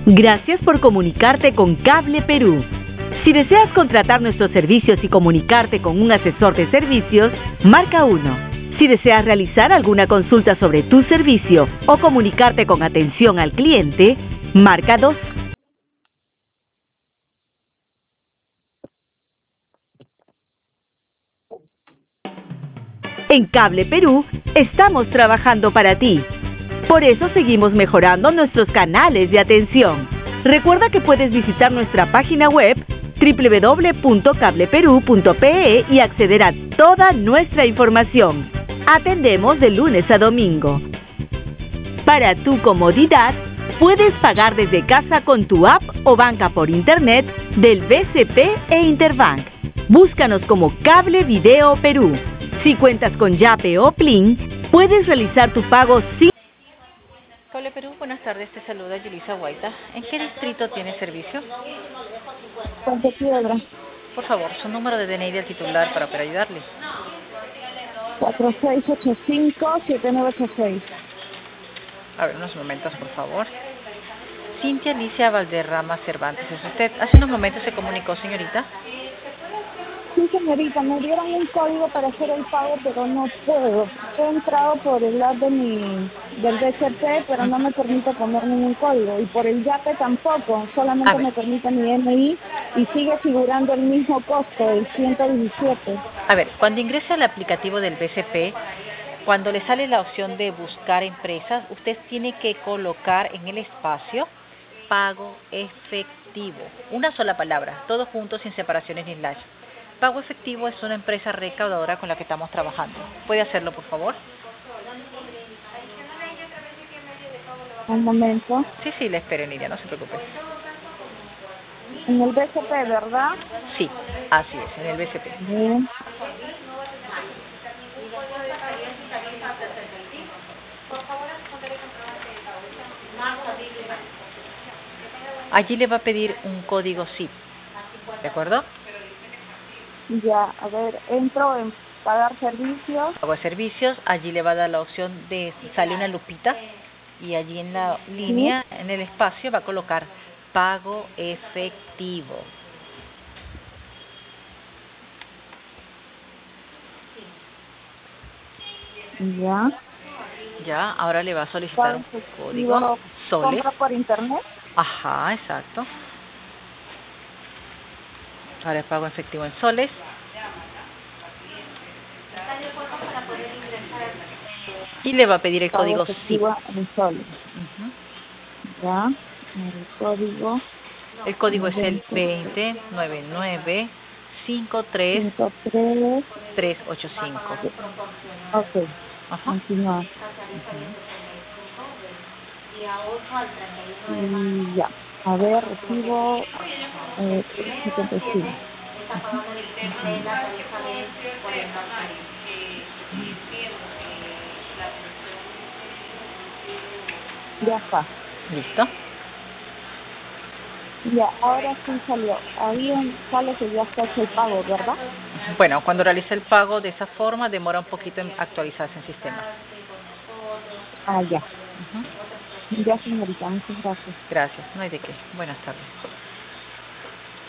Gracias por comunicarte con Cable Perú. Si deseas contratar nuestros servicios y comunicarte con un asesor de servicios, marca 1. Si deseas realizar alguna consulta sobre tu servicio o comunicarte con atención al cliente, marca 2. En Cable Perú estamos trabajando para ti. Por eso seguimos mejorando nuestros canales de atención. Recuerda que puedes visitar nuestra página web www.cableperú.pe y acceder a toda nuestra información. Atendemos de lunes a domingo. Para tu comodidad, puedes pagar desde casa con tu app o banca por internet del BCP e Interbank. Búscanos como Cable Video Perú. Si cuentas con Yape o Plin, puedes realizar tu pago sin... Cable Perú, buenas tardes, te saluda Yulisa Guaita. ¿En qué distrito tiene servicio? Puente Piedra. Por favor, su número de DNI del titular para poder ayudarle. 4685-7986. A ver, unos momentos, por favor. Cintia Alicia Valderrama Cervantes, ¿es usted? Hace unos momentos se comunicó, señorita. Sí, señorita, me dieron un código para hacer el pago, pero no puedo. He entrado por el lado del BCP, pero no me permite poner ningún código. Y por el YAPE tampoco, solamente me permite mi DNI y sigue figurando el mismo costo, el 117. A ver, cuando ingrese al aplicativo del BCP, cuando le sale la opción de buscar empresas, usted tiene que colocar en el espacio pago efectivo. Una sola palabra, todos juntos sin separaciones ni slash. Pago Efectivo es una empresa recaudadora con la que estamos trabajando. ¿Puede hacerlo, por favor? Un momento. Sí, le espero, Nidia, no se preocupe. En el BCP, ¿verdad? Sí, así es, en el BCP. Bien. Allí le va a pedir un código SIP, ¿de acuerdo? Ya, a ver, entro en pagar servicios. Pago de servicios, allí le va a dar la opción de, sale una lupita, y allí en la línea, en el espacio, va a colocar pago efectivo. Ya. Ya, ahora le va a solicitar un código soles. ¿Compra por internet? Ajá, exacto. Ahora es pago efectivo en soles. Y le va a pedir el código SIP. En soles. Ya, el código. El código es el 209953-385. Ok, continuar. Y ya, a ver, recibo 75. Ya está. ¿Listo? Ya, ahora sí salió. Ahí sale que ya está hecho el pago, ¿verdad? Bueno, cuando realice el pago de esa forma, demora un poquito en actualizarse el sistema. Ah, ya. Ya, señorita, muchas gracias. Gracias, no hay de qué. Buenas tardes.